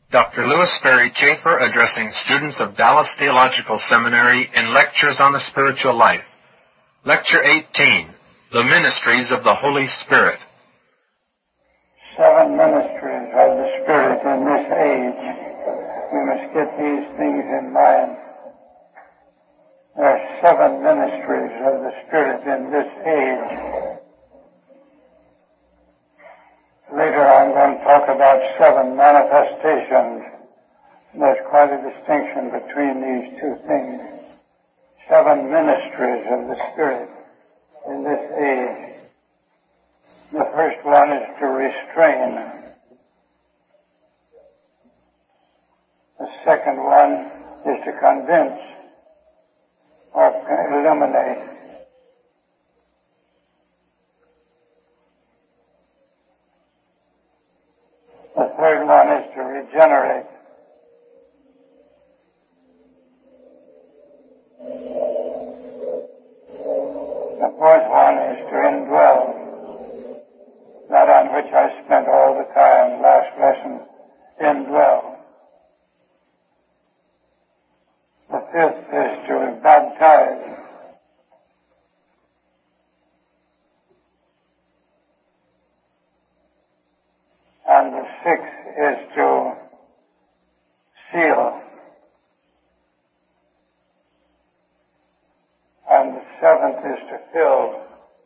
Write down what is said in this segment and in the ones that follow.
Dr. Lewis Sperry Chafer addressing students of Dallas Theological Seminary in Lectures on the Spiritual Life. Lecture 18, The Ministries of the Holy Spirit. 7 ministries of the Spirit in this age. We must get these things in mind. There are 7 ministries of the Spirit in this age. Later I'm going to talk about 7 manifestations. There's quite a distinction between these two things. 7 ministries of the Spirit in this age. The first one is to restrain. The second one is to convince or illuminate. The third one is to regenerate. The fourth one is to indwell. That on which I spent all the time last lesson, indwell. The fifth is to baptize. And the sixth is to seal. And the seventh is to fill.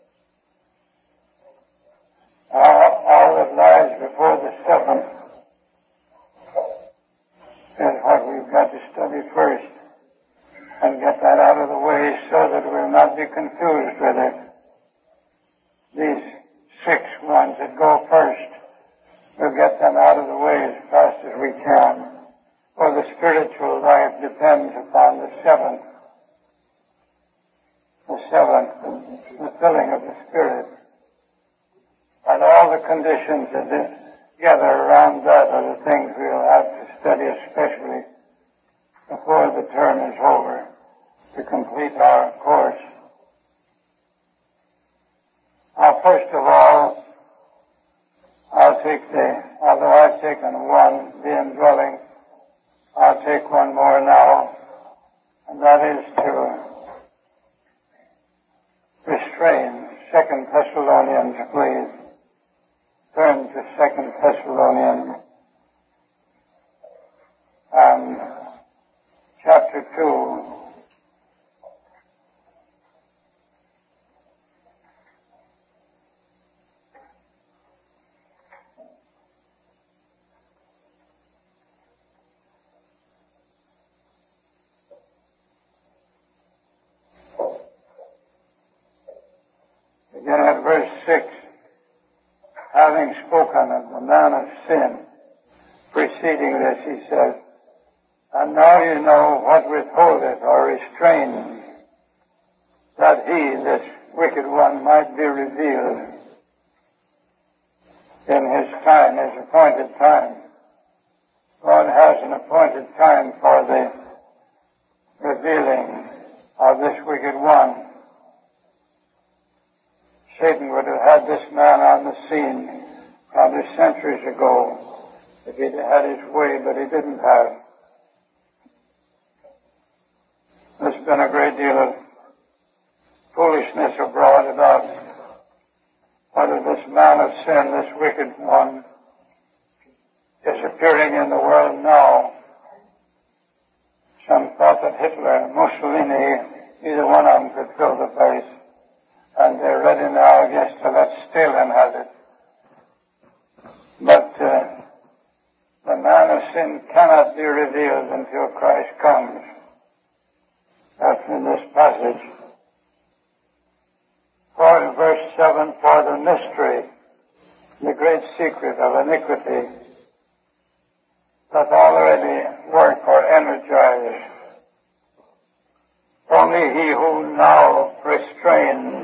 All that lies before the seventh is what we've got to study first and get that out of the way so that we'll not be confused with it. These 6 ones that go first, we'll get them out of the way as fast as we can. For the spiritual life depends upon the seventh. The filling of the Spirit. And all the conditions that gather around that are the things we'll have to study especially before the term is over to complete our course. Now, first of all, although I've taken one, the indwelling, I'll take one more now, and that is to restrain. 2 Thessalonians, please. Turn to 2 Thessalonians and chapter 2. Begin at verse 6. Having spoken of the man of sin, preceding this, he says, and now you know what withholdeth or restrains, that he, this wicked one, might be revealed in his time, his appointed time. God has an appointed time for the revealing of this wicked one. Satan would have had this man on the scene probably centuries ago if he'd had his way, but he didn't have. There's been a great deal of foolishness abroad about whether this man of sin, this wicked one, is appearing in the world now. Some thought that Hitler and Mussolini, either one of them could fill the place. And they're ready now, I guess, to let Stalin have it. But the man of sin cannot be revealed until Christ comes. That's in this passage. For in verse 7, for the mystery, the great secret of iniquity, doth already work or energize. Only he who now restrains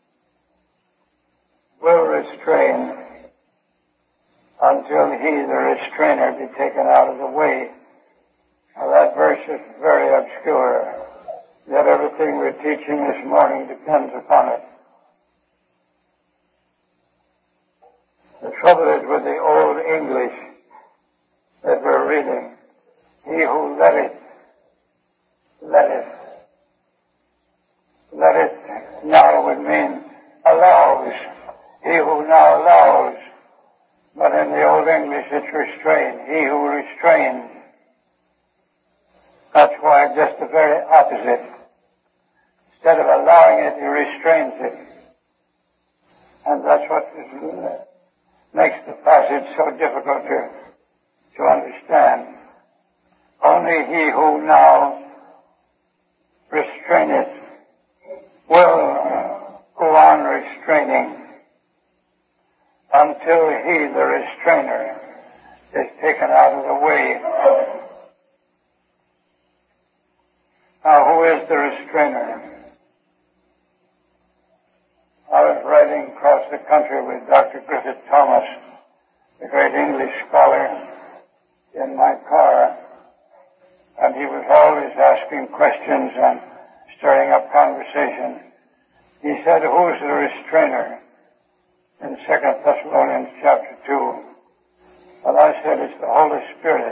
will restrain until he, the restrainer, be taken out of the way. Now that verse is very obscure, yet everything we're teaching this morning depends upon it. The trouble is with the old English that we're reading it's restrained. He who restrains. That's why just the very opposite. Instead of allowing it, he restrains it. And that's what makes the passage so difficult to understand. Only he who now restraineth will go on restraining until he, the restrainer, is taken out of the way. Now, who is the restrainer? I was riding across the country with Dr. Griffith Thomas, the great English scholar, in my car, and he was always asking questions and stirring up conversation. He said, who's the restrainer? In 2 Thessalonians chapter 2. Well, I said, it's the Holy Spirit.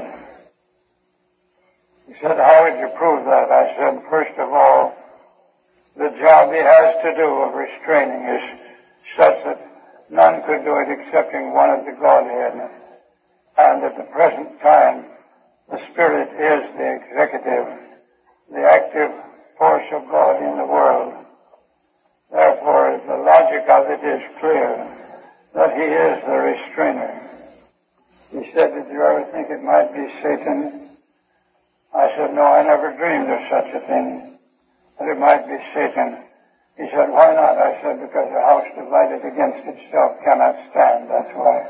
He said, how would you prove that? I said, first of all, the job he has to do of restraining is such that none could do it excepting one of the Godhead. And at the present time, the Spirit is the executive, the active force of God in the world. Therefore, the logic of it is clear that he is the restrainer. He said, did you ever think it might be Satan? I said, no, I never dreamed of such a thing, that it might be Satan. He said, why not? I said, because a house divided against itself cannot stand, that's why.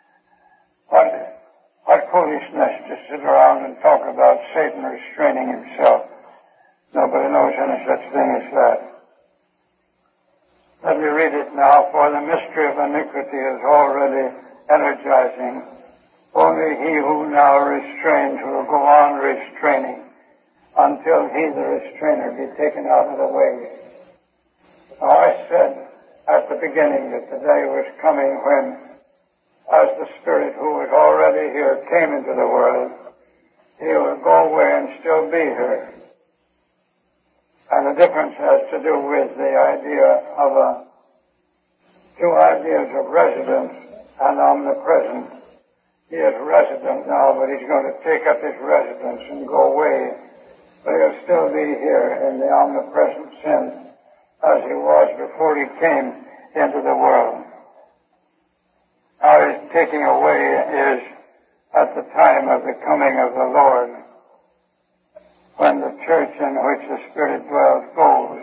What foolishness to sit around and talk about Satan restraining himself. Nobody knows any such thing as that. Let me read it now. For the mystery of iniquity is already energizing. Only he who now restrains will go on restraining until he, the restrainer, be taken out of the way. Now I said at the beginning that the day was coming when, as the Spirit who was already here came into the world, he will go away and still be here. And the difference has to do with the idea of two ideas of residence and omnipresence. He is resident now, but he's going to take up his residence and go away. But he'll still be here in the omnipresent sense as he was before he came into the world. Now his taking away is at the time of the coming of the Lord, when the church in which the Spirit dwells goes.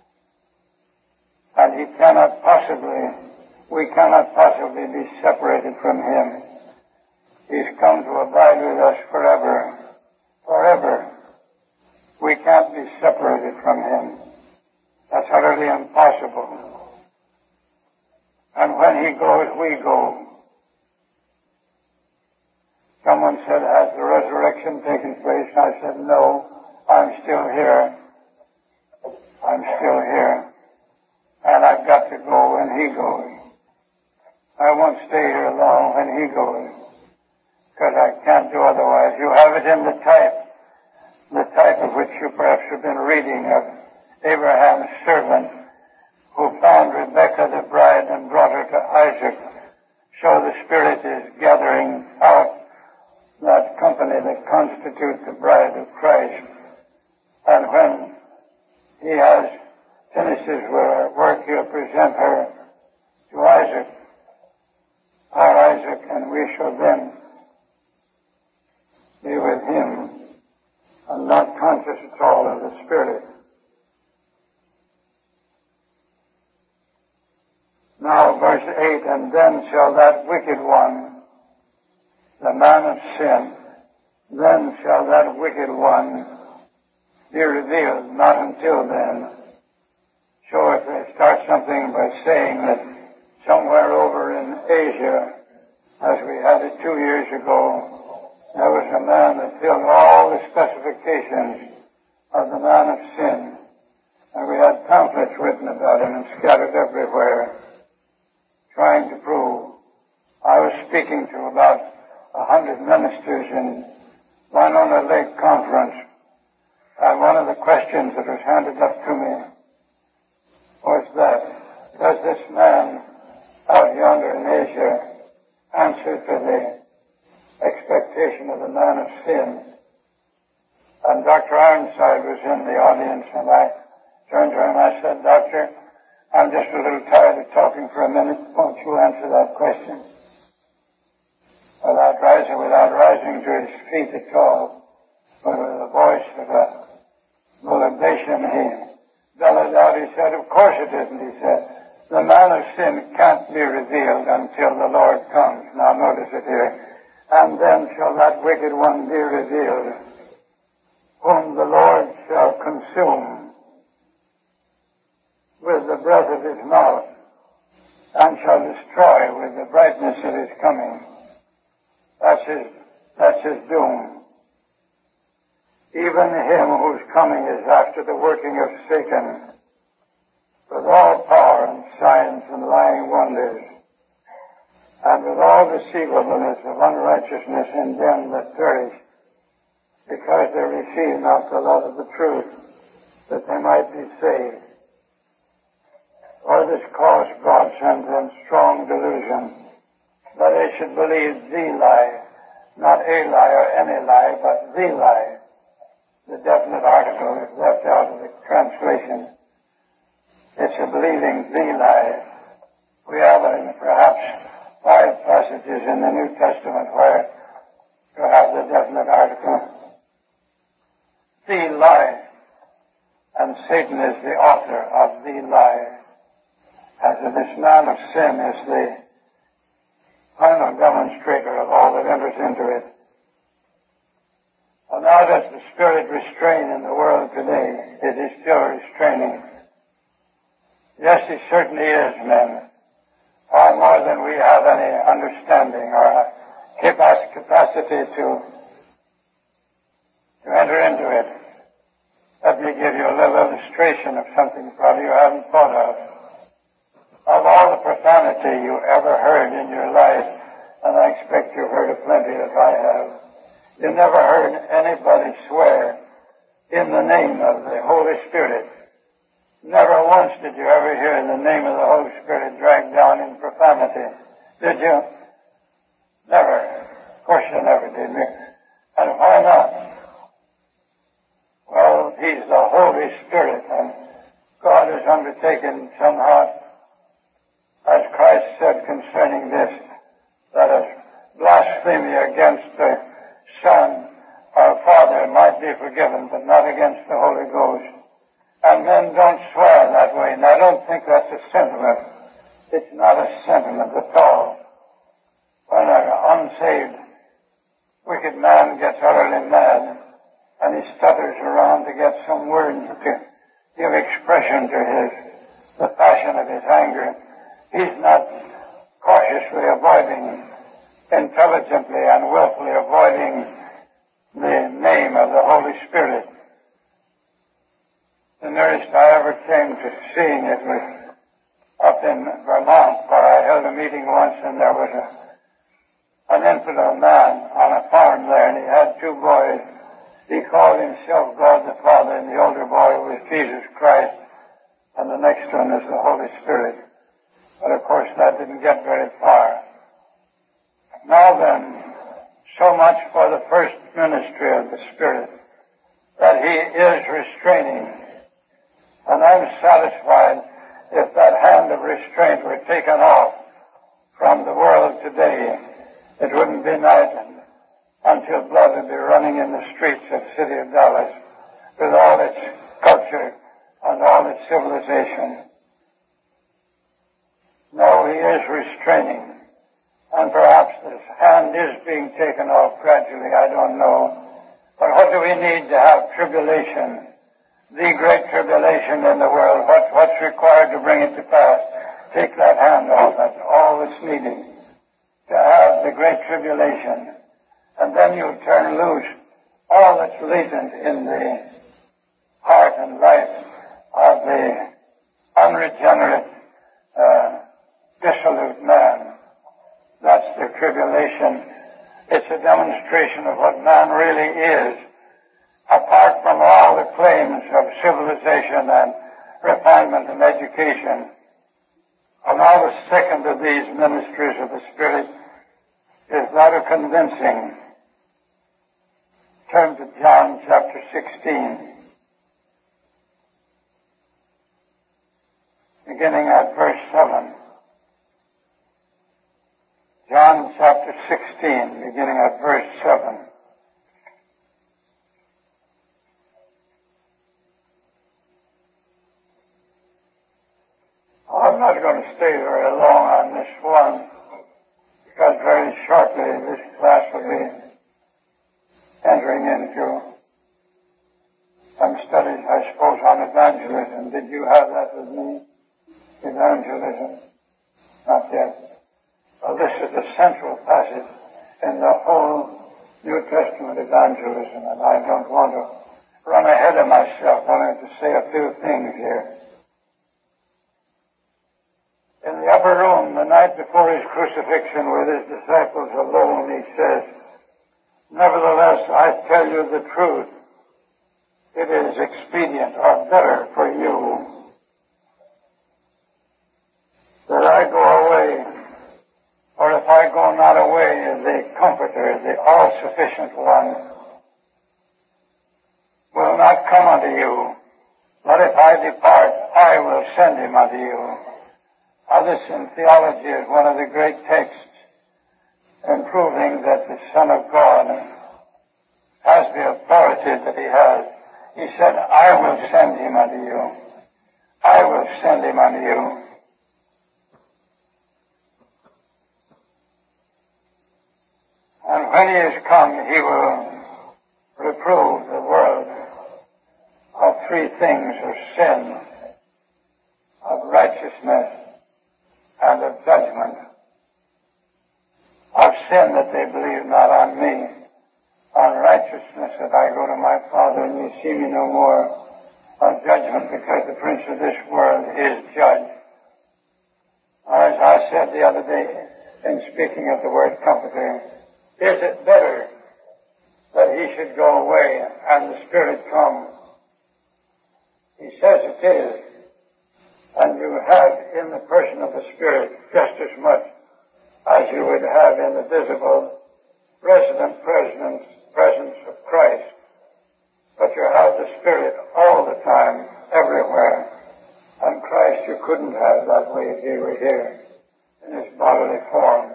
And we cannot possibly be separated from him. He's come to abide with us forever. Forever. We can't be separated from him. That's utterly impossible. And when he goes, we go. Someone said, has the resurrection taken place? I said, no, I'm still here. I'm still here. And I've got to go when he goes. I won't stay here long when he goes, because I can't do otherwise. You have it in the type of which you perhaps have been reading, of Abraham's servant who found Rebekah the bride and brought her to Isaac. So the Spirit is gathering out that company that constitutes the bride of Christ. And when he has finished his work, he'll present her to Isaac, our Isaac, and we shall then be with him and not conscious at all of the Spirit. Now, verse 8, and then shall that wicked one, the man of sin, then shall that wicked one be revealed, not until then. So if they start something by saying that somewhere over in Asia, as we had it 2 years ago, there was a man that filled all the specifications of the man of sin. And we had pamphlets written about him and scattered everywhere, trying to prove. I was speaking to about 100 ministers in Winona Lake Conference, and one of the questions that was handed up to me was that, does this man out yonder in Asia answer to the expectation of the man of sin. And Dr. Ironside was in the audience, and I turned to him and I said, Doctor, I'm just a little tired of talking for a minute. Won't you answer that question? Without rising to his feet at all, but with a voice of a molybation, he bellowed out, he said, of course it isn't, he said. The man of sin can't be revealed until the Lord comes. Now notice it here. And then shall that wicked one be revealed, whom the Lord shall consume with the breath of his mouth, and shall destroy with the brightness of his coming. That's his doom. Even him whose coming is after the working of Satan, with all power and signs and lying wonders, and with all deceivableness of unrighteousness in them that perish, because they receive not the love of the truth, that they might be saved. For this cause God sent them strong delusion, that they should believe the lie, not a lie or any lie, but the lie. The definite article is left out of the translation. It's a believing the lie. We have perhaps 5 passages in the New Testament where you have the definite article. The lie. And Satan is the author of the lie. As this man of sin is the final demonstrator of all that enters into it. And now does the Spirit restrain in the world today? It is still restraining. Yes, he certainly is, men. Far more than we have any understanding or capacity to enter into it. Let me give you a little illustration of something probably you haven't thought of. Of all the profanity you ever heard in your life, and I expect you've heard of plenty as I have, you never heard anybody swear in the name of the Holy Spirit. Never once did you ever hear the name of the Holy Spirit dragged down in profanity. Did you? Never. Of course you never did. And why not? Well, He's the Holy Spirit, and God has undertaken somehow, as Christ said concerning this, that a blasphemy against the Son or Father might be forgiven, but not against the Holy Ghost. And men don't swear that way, and I don't think that's a sentiment. It's not a sentiment at all. When an unsaved, wicked man gets utterly mad, and he stutters around to get some words to give expression to the passion of his anger, he's not cautiously avoiding, intelligently and willfully avoiding the name of the Holy Spirit. The nearest I ever came to seeing it was up in Vermont, where I held a meeting once, and there was an infidel man on a farm there, and he had 2 boys. He called himself God the Father, and the older boy was Jesus Christ, and the next one is the Holy Spirit. But of course that didn't get very far. Now then, so much for the first ministry of the Spirit, that He is restraining. And I'm satisfied if that hand of restraint were taken off from the world today, it wouldn't be night until blood would be running in the streets of the city of Dallas with all its culture and all its civilization. No, He is restraining. And perhaps this hand is being taken off gradually, I don't know. But what do we need to have tribulation? The great tribulation in the world. What's required to bring it to pass? Take that hand off. That's all that's needed to have the great tribulation. And then you turn loose all that's latent in the heart and life of the unregenerate, dissolute man. That's the tribulation. It's a demonstration of what man really is, apart from all the claims of civilization and refinement and education. And now the second of these ministries of the Spirit is that of convincing. Turn to John chapter 16, beginning at verse 7. John chapter 16, beginning at verse 7. I'm not going to stay very long on this one, because very shortly this class will be entering into some studies, I suppose, on evangelism. Did you have that with me? Evangelism? Not yet. Well, this is the central passage in the whole New Testament evangelism, and I don't want to run ahead of myself. I want to say a few things here. In the upper room, the night before his crucifixion, with his disciples alone, he says, "Nevertheless, I tell you the truth. It is expedient or better for you that I go away. For if I go not away, the Comforter, the all-sufficient one, will not come unto you. But if I depart, I will send him unto you." Now, this in theology is one of the great texts in proving that the Son of God has the authority that he has. He said, "I will send him unto you. I will send him unto you." And when he is come, he will reprove the world of three things: of sin, of righteousness, and of judgment. Of sin, that they believe not on me; on righteousness, that I go to my Father and ye see me no more; on judgment, because the prince of this world is judged. As I said the other day in speaking of the word Comforter, is it better that he should go away and the Spirit come? He says it is. And you have in the person of the Spirit just as much as you would have in the visible resident presence of Christ. But you have the Spirit all the time, everywhere. And Christ you couldn't have that way if he were here in his bodily form.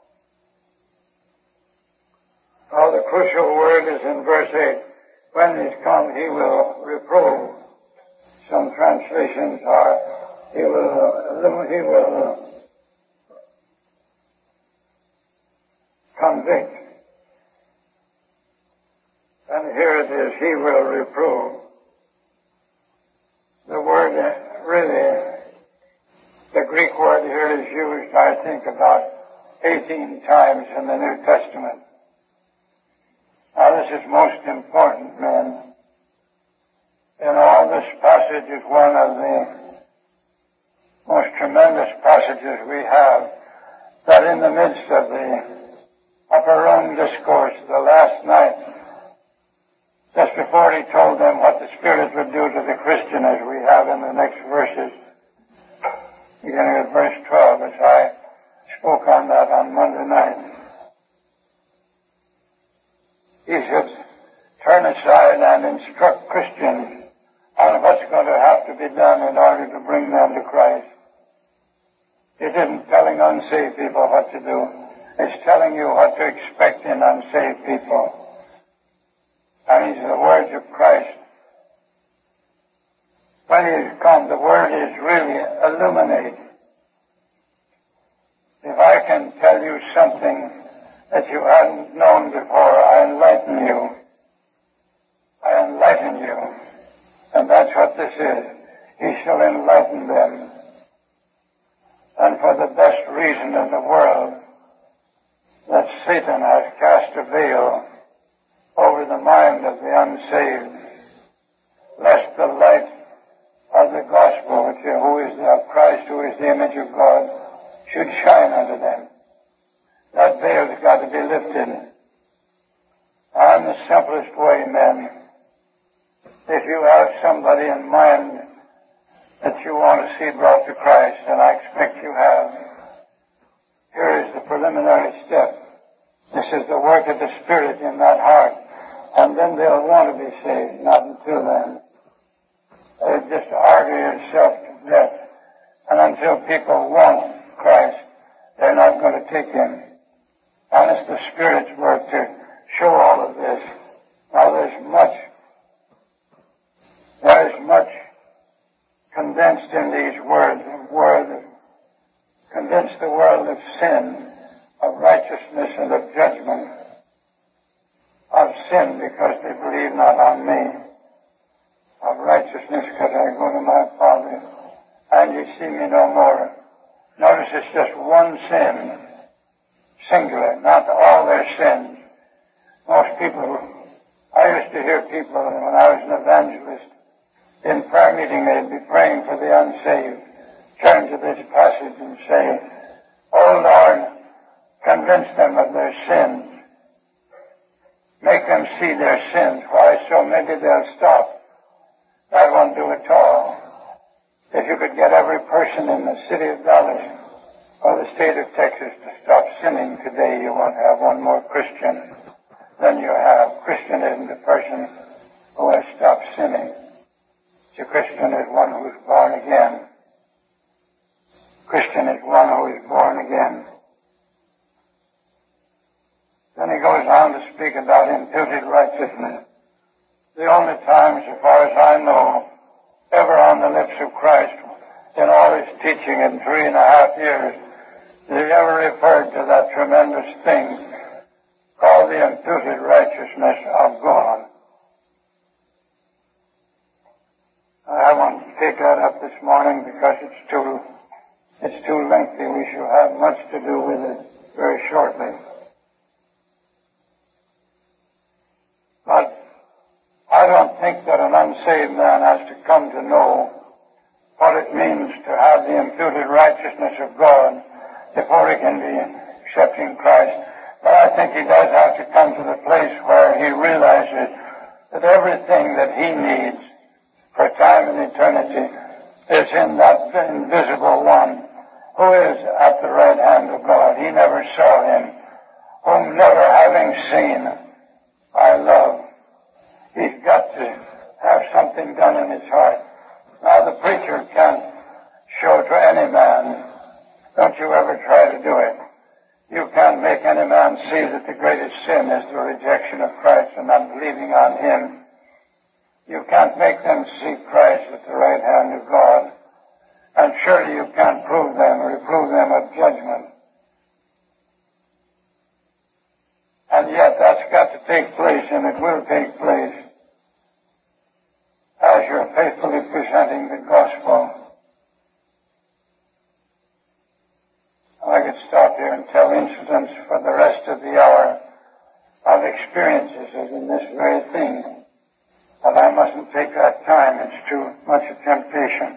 Now the crucial word is in verse 8. When he's come, he will reprove. Some translations are, he will convict. And here it is, he will reprove. The word really, the Greek word here is used, I think, about 18 times in the New Testament. Now this is most important, men. In all, this passage is one of the most tremendous passages we have, that in the midst of the upper room discourse the last night, just before he told them what the Spirit would do to the Christian, as we have in the next verses, beginning at verse 12, as I spoke on that on Monday night. He should turn aside and instruct Christians on what's going to have to be done in order to bring them to Christ. It isn't telling unsaved people what to do. It's telling you what to expect in unsaved people. And these are the words of Christ. When he has come, the word is really illuminate. If I can tell you something that you hadn't known before, I enlighten you. I enlighten you. And that's what this is. He shall enlighten them. And for the best reason in the world, that Satan has cast a veil over the mind of the unsaved, lest the light of the gospel, which who is of Christ, who is the image of God, should shine unto them. That veil has got to be lifted. And the simplest way, men, if you have somebody in mind that you want to see brought to Christ, and I expect you have, here is the preliminary step. This is the work of the Spirit in that heart. And then they'll want to be saved, not until then. They just argue yourself to death. And until people want Christ, they're not going to take Him. And it's the Spirit's work to show all of this. Now there is much condensed in these words, condense the world of sin, of righteousness, and of judgment. Of sin, because they believe not on me. Of righteousness, because I go to my Father, and you see me no more. Notice it's just one sin, singular, not all their sins. Most people, I used to hear people when I was an evangelist, in prayer meeting they'd be praying for the unsaved, turn to this passage and say, "Oh Lord, convince them of their sins. Make them see their sins. Why, so maybe they'll stop." That won't do at all. If you could get every person in the city of Dallas or the state of Texas to stop sinning today, you won't have one more Christian than you have. Christian isn't a person who has stopped sinning. A Christian is one who is born again. Christian is one who is born again. Then he goes on to speak about imputed righteousness. The only time, so far as I know, ever on the lips of Christ, in all his teaching in 3.5 years, did he ever refer to that tremendous thing called the imputed righteousness of God. I want to take that up this morning because it's too lengthy. We shall have much to do with it very shortly. But I don't think that an unsaved man has to come to know what it means to have the imputed righteousness of God before he can be accepting Christ. But I think he does have to come to the place where he realizes that everything that he needs for time and eternity is in that invisible one who is at the right hand of God. He never saw him, whom never having seen, I love. He's got to have something done in his heart. Now the preacher can't show to any man. Don't you ever try to do it. You can't make any man see that the greatest sin is the rejection of Christ and not believing on him. You can't make them see Christ at the right hand of God. And surely you can't reprove them of judgment. And yet that's got to take place, and it will take place as you're faithfully presenting the gospel. I could stop here and tell incidents for the rest of the hour of experiences as in this very thing. But I mustn't take that time. It's too much a temptation.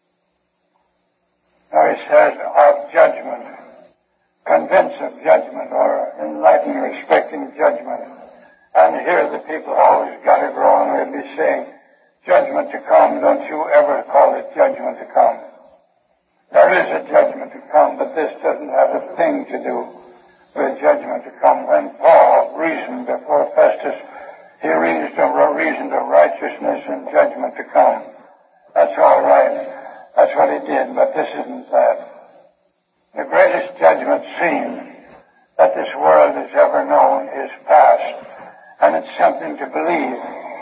Now he says of judgment, convince of judgment, or enlighten respecting judgment. And here the people always got it wrong. They'd be saying, judgment to come. Don't you ever call it judgment to come. There is a judgment to come, but this doesn't have a thing to do with judgment to come. When Paul reasoned before Festus, he reasoned of righteousness and judgment to come. That's all right. That's what he did, but this isn't that. The greatest judgment scene that this world has ever known is past, and it's something to believe,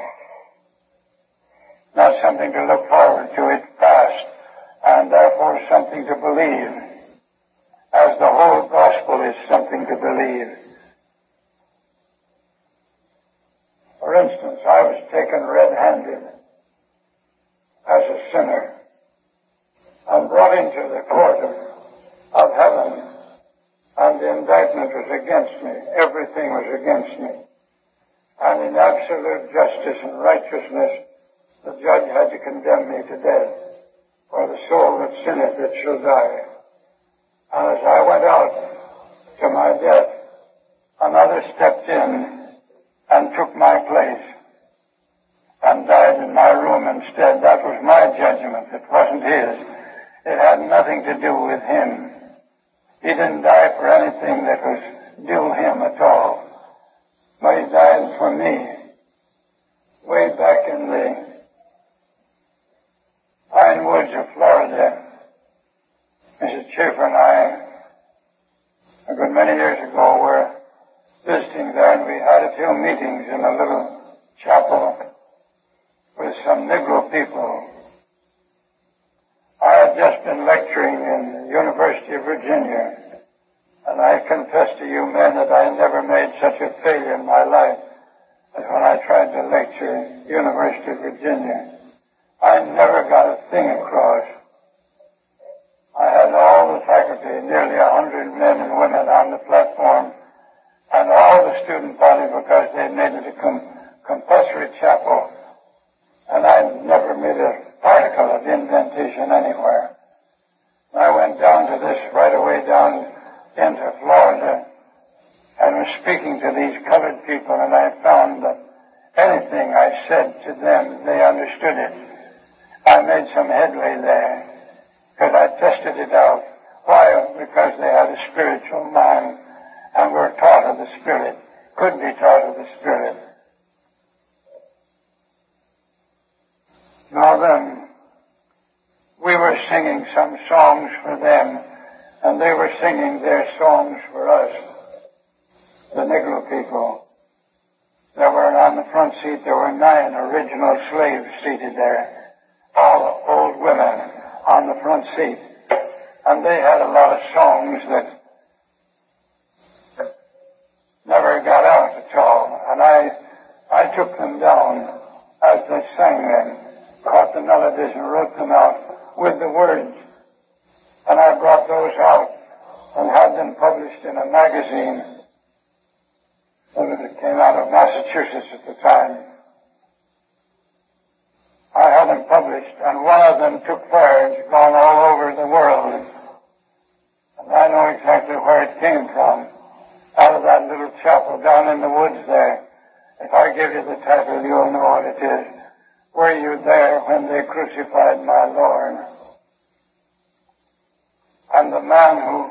not something to look forward to. It's past, and therefore something to believe, as the whole gospel is something to believe. For instance, I was taken red-handed as a sinner and brought into the court of heaven, and the indictment was against me. Everything was against me. And in absolute justice and righteousness, the judge had to condemn me to death. For the soul that sinneth, it shall die. And as I went out to my death, another stepped in and took my place and died in my room instead. That was my judgment. It wasn't his. It had nothing to do with him. He didn't die for anything that was do him at all. But he died for me way back in the pine woods of Florida. Mrs. Schaefer and I, a good many years ago, were visiting there, and we had a few meetings in a little chapel with some Negro people. I had just been lecturing in the University of Virginia, and I confess to you men that I never made such a failure in my life as when I tried to lecture in the University of Virginia. I never got a thing across. I had all the faculty, nearly 100 men and women on the platform, and all the student body, because they made it a compulsory chapel, and I never made a particle of indentation anywhere. I went down to this right away down into Florida and was speaking to these colored people, and I found that anything I said to them, they understood it. I made some headway there because I tested it out. Why? Because they had a spiritual mind and were taught of the Spirit, could be taught of the Spirit. Now then, we were singing some songs for them, and they were singing their songs for us, the Negro people. There were, on the front seat, there were 9 original slaves seated there, all old women on the front seat. And they had a lot of songs that never got out at all. And I took them down as they sang them, caught the melodies and wrote them out with the words. And I brought those out and had them published in a magazine that came out of Massachusetts at the time. I had them published, and one of them took fire. It's gone all over the world. And I know exactly where it came from, out of that little chapel down in the woods there. If I give you the title, you'll know what it is. Were you there when they crucified my Lord? And the man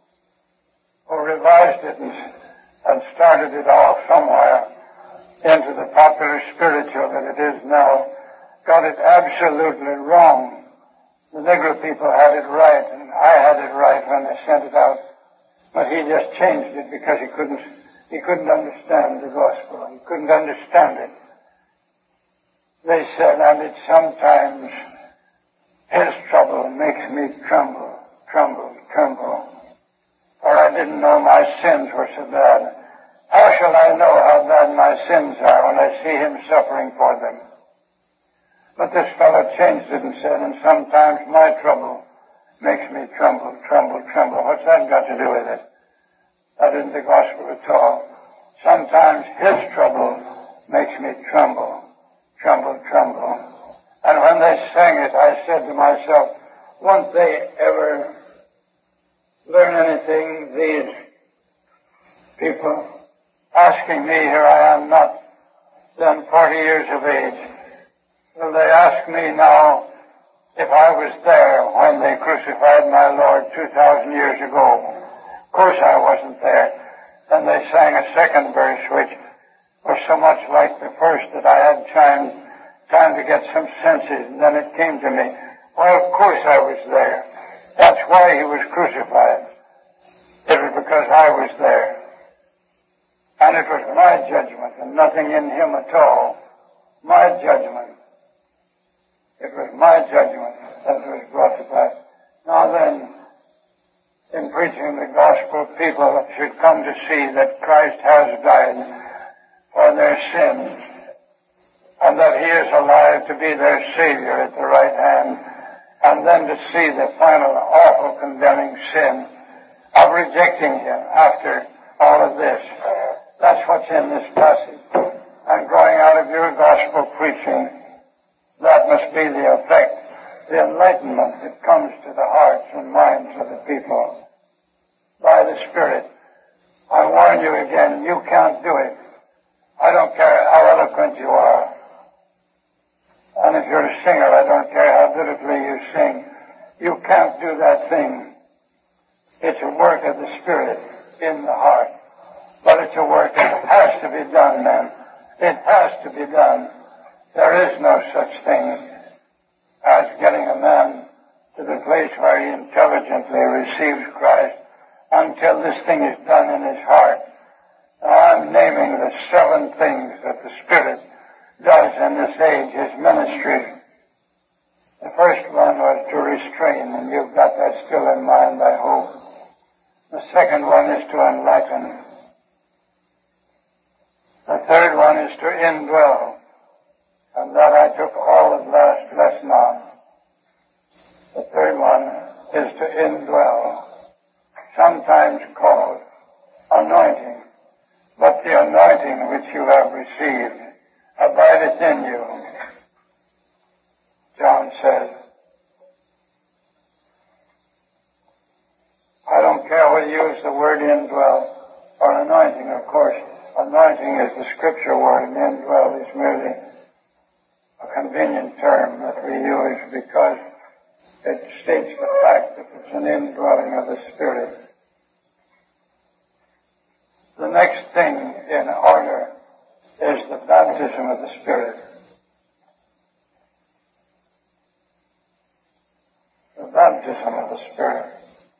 who revised it and started it off somewhere into the popular spiritual that it is now, got it absolutely wrong. The Negro people had it right, and I had it right when they sent it out. But he just changed it because he couldn't understand the gospel. He couldn't understand it. They said, and it sometimes, his trouble makes me tremble, tremble, tremble. For I didn't know my sins were so bad. How shall I know how bad my sins are when I see him suffering for them? But this fellow changed it and said, and sometimes my trouble makes me tremble, tremble, tremble. What's that got to do with it? That isn't the gospel at all. Sometimes his trouble makes me tremble, tremble, tremble. And when they sang it, I said to myself, won't they ever learn anything, these people, asking me, here I am not then 40 years of age, will they ask me now if I was there when they crucified my Lord 2,000 years ago? Of course I wasn't there. Then they sang a second verse which was so much like the first that I had time to get some senses, and then it came to me, well, of course I was there. That's why he was crucified. It was because I was there. And it was my judgment and nothing in him at all. My judgment. It was my judgment that was brought to pass. Now then, in preaching the gospel, people should come to see that Christ has died for their sins and that he is alive to be their Savior at the right hand, and then to see the final awful condemning sin of rejecting him after all of this. That's what's in this passage. And growing out of your gospel preaching, that must be the effect, the enlightenment that comes to the hearts and minds of the people by the Spirit. I warn you again, you can't do it. I don't care how eloquent you are. And if you're a singer, I don't care how beautifully you sing. You can't do that thing. It's a work of the Spirit in the heart. to be done, men. It has to be done. There is no such thing as getting a man to the place where he intelligently receives Christ until this thing is done in his heart. Now, I'm naming the 7 things that the Spirit does in this age, his ministry. The first one was to restrain, and you've got that still in mind, I hope. The second one is to enlighten. The third one is to indwell, and that I took all of last lesson on. The third one is to indwell, sometimes called anointing, but the anointing which you have received abideth in you. John says, I don't care whether you use the word indwell or anointing, of course. Anointing is the scripture word, and indwell is merely a convenient term that we use because it states the fact that it's an indwelling of the Spirit. The next thing in order is the baptism of the Spirit. The baptism of the Spirit.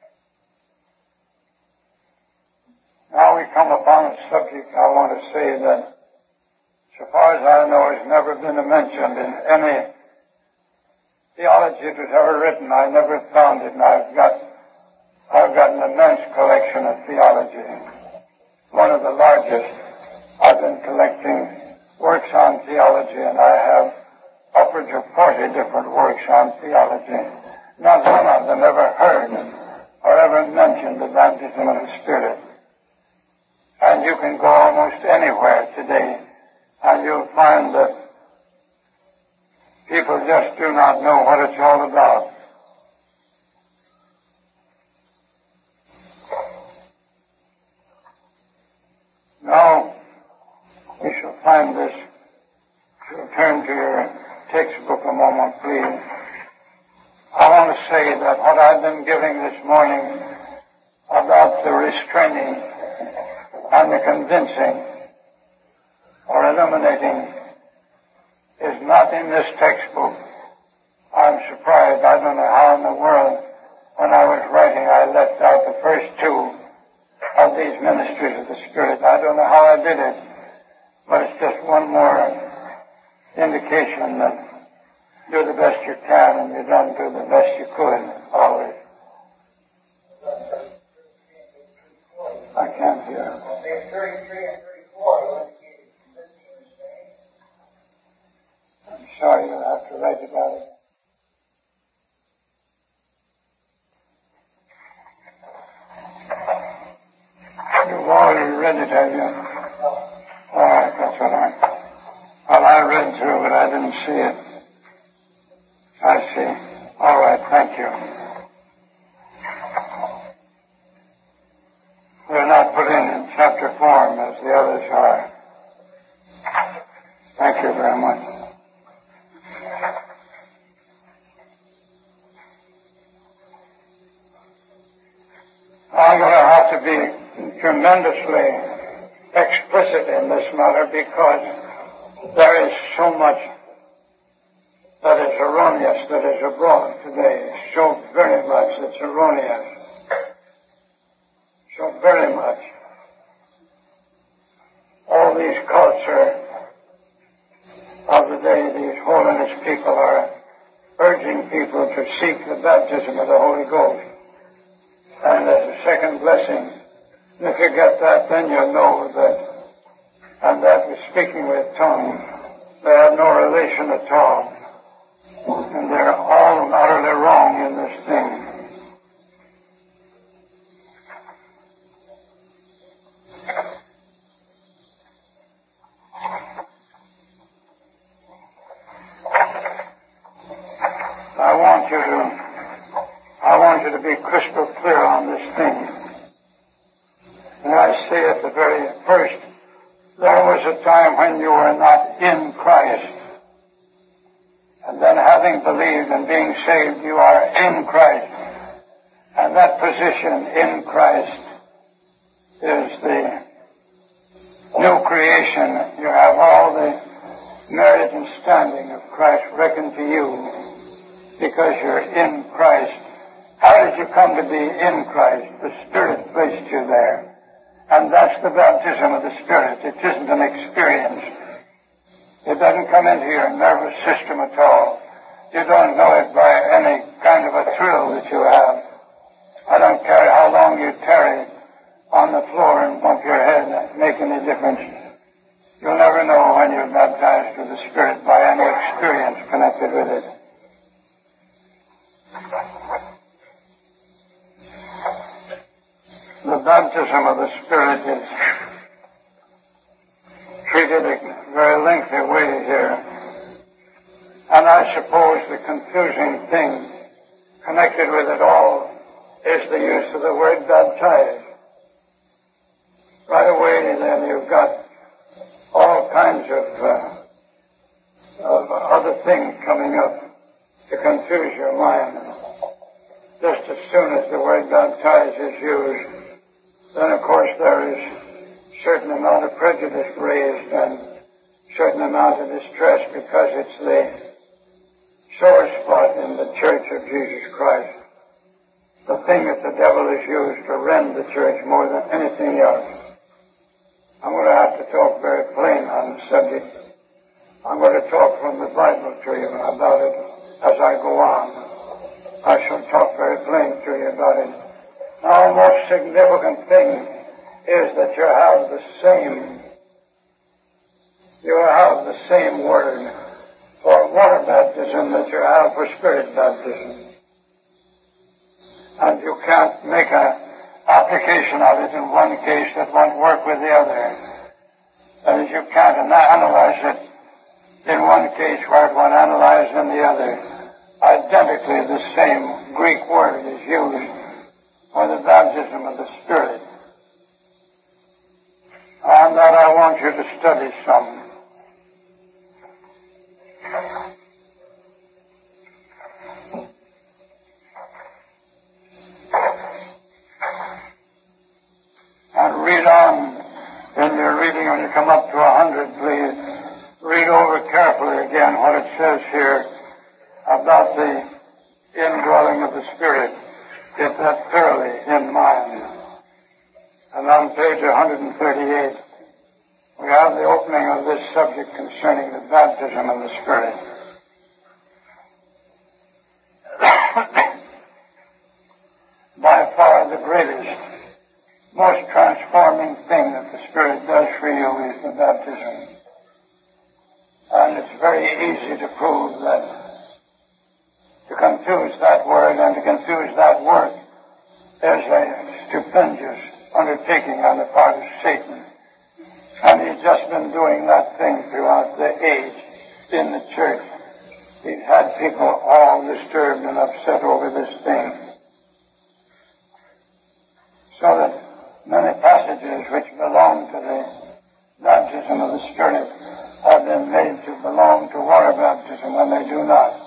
Now we come upon a subject I want to say that, so far as I know, has never been mentioned in any theology that was ever written. I never found it, and I've got an immense collection of theology. One of the largest. I've been collecting works on theology, and I have upwards of 40 different works on theology. Not one of them ever heard or ever mentioned the baptism of the Spirit. And you can go almost anywhere today, and you'll find that people just do not know what it's all about. Now, we shall find this. If you'll turn to your textbook a moment, please. I want to say that what I've been giving this morning about the restraining and the convincing or illuminating is not in this textbook. I'm surprised. I don't know how in the world, when I was writing, I left out the first 2 of these ministries of the Spirit. I don't know how I did it, but it's just one more indication that do the best you can, and you don't do the best you could always. I can't hear. Page 33 and 34. I'm sorry, you'll have to write about it. You've already read it, have you? All right, that's all right. Well, I read through it, I didn't see it. I see. All right, thank you. They're not put in chapter form as the others are. Thank you very much. I'm going to have to be tremendously explicit in this matter because there is so much that is erroneous that is abroad today. So very much it's erroneous. So very much. All these cults of the day, these holiness people are urging people to seek the baptism of the Holy Ghost. And as a second blessing, and if you get that, then you know that, and that with speaking with tongues, they have no relation at all. And they're all utterly wrong in this thing. I want you to be crystal clear on this thing. And I say at the very first, there was a time when you were not in Christ. And then having believed and being saved, you are in Christ. And that position in Christ is the new creation salvation, you have all the merit and standing of Christ reckoned to you because you're in Christ. How did you come to be in Christ? The Spirit placed you there. And that's the baptism of the Spirit. It isn't an experience. It doesn't come into your nervous system at all. You don't know it by any kind of a thrill that you have. I don't care how long you tarry on the floor and bump your head and make any difference. You'll never know when you're baptized with the Spirit by any experience connected with it. The baptism of the Spirit is treated a very lengthy way here. And I suppose the confusing thing connected with it all is the use of the word baptized. Right away then you've got all kinds of other things coming up to confuse your mind. Just as soon as the word baptized is used, then of course there is a certain amount of prejudice raised and a certain amount of distress because it's the sore spot in the Church of Jesus Christ. The thing that the devil has used to rend the church more than anything else. I'm going to have to talk very plain on the subject. I'm going to talk from the Bible to you about it as I go on. I shall talk very plain to you about it. Now, the most significant thing is that you have the same word for water baptism that you have for Spirit baptism. And you can't make an application of it in one case that won't work with the other. That is, you can't analyze it in one case where it won't analyze in the other. Identically, the same Greek word is used for the baptism of the Spirit. And that I want you to study some. And read on in your reading when you come up to 100, please. Read over carefully again what it says here about the indwelling of the Spirit. Get that thoroughly in mind. And on page 138, we have the opening of this subject concerning the baptism of the Spirit. By far the greatest, most transforming thing that the Spirit does for you is the baptism. And it's very easy to prove that to confuse that word and to confuse that work is a stupendous undertaking on the part of Satan. And he's just been doing that thing throughout the age in the church. He's had people all disturbed and upset over this thing. So that many passages which belong to the baptism of the Spirit have been made to belong to water baptism when they do not.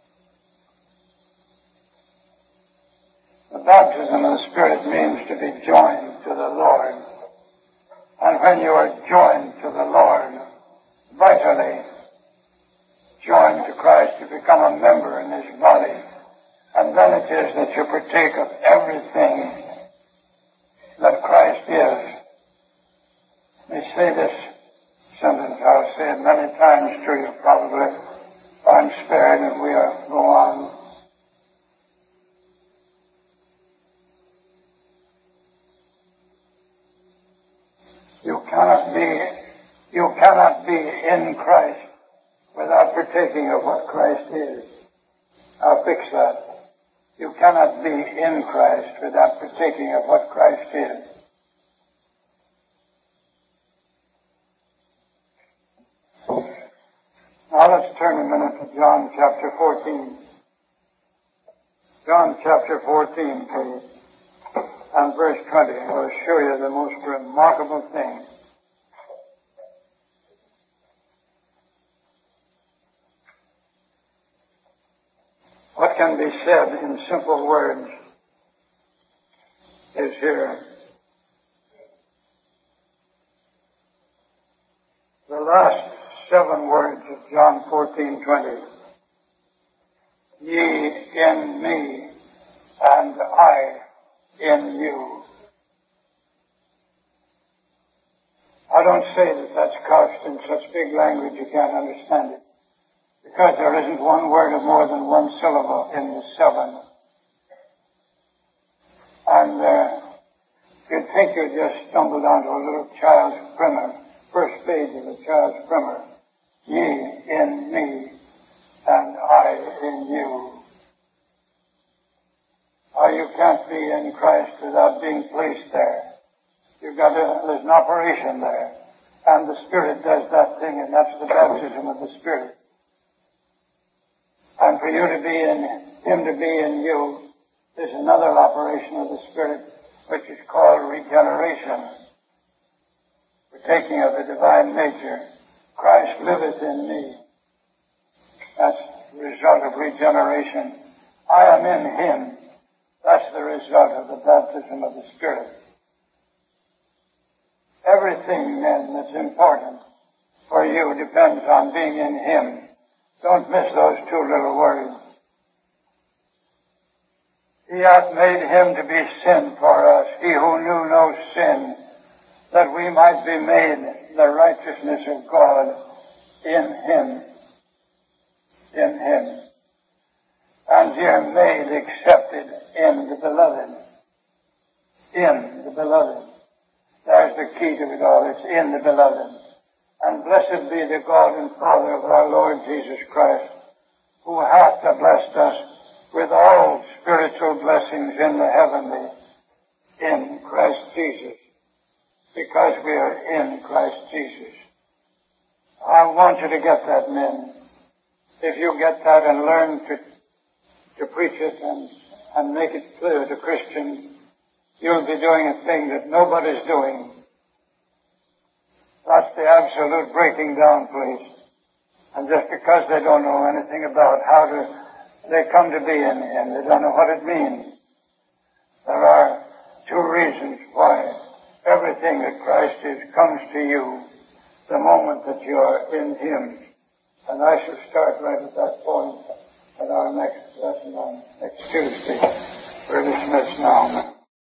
The baptism of the Spirit means to be joined to the Lord. And when you are joined to the Lord, vitally joined to Christ, you become a member in His body. And then it is that you partake of everything that Christ is. Let me say this sentence. I'll say it many times to you probably. I'm spared and we'll go on. You cannot be in Christ without partaking of what Christ is. I'll fix that. You cannot be in Christ without partaking of what Christ is. Now let's turn a minute to John chapter 14. John chapter 14, please. And verse 20 will show you the most remarkable thing. What can be said in simple words is here. The last 7 words of John 14:20. Ye in me, and I in you. I don't say that that's couched in such big language you can't understand it, because there isn't one word of more than 1 syllable in the 7. And you'd think you'd just stumbled onto a little child's primer, first page of a child's primer. Ye in me, and I in you. Or you can't be in Christ without being placed there. There's an operation there. And the Spirit does that thing, and that's the baptism of the Spirit. And for you to be in Him, to be in you, there's another operation of the Spirit, which is called regeneration. The taking of the divine nature. Christ liveth in me. That's the result of regeneration. I am in Him. That's the result of the baptism of the Spirit. Everything, then, that's important for you depends on being in Him. Don't miss those 2 little words. He hath made Him to be sin for us, He who knew no sin, that we might be made the righteousness of God in Him. In Him. And you're made accepted in the Beloved. In the Beloved. There's the key to it all. It's in the Beloved. And blessed be the God and Father of our Lord Jesus Christ, who hath blessed us with all spiritual blessings in the heavenly, in Christ Jesus, because we are in Christ Jesus. I want you to get that, men. If you get that and learn to preach it and make it clear to Christians, you'll be doing a thing that nobody's doing. That's the absolute breaking down place. And just because they don't know anything about how they come to be in Him, they don't know what it means. There are 2 reasons why everything that Christ is comes to you the moment that you are in Him. And I shall start right at that point at our next lesson on next Tuesday. We're dismissed now.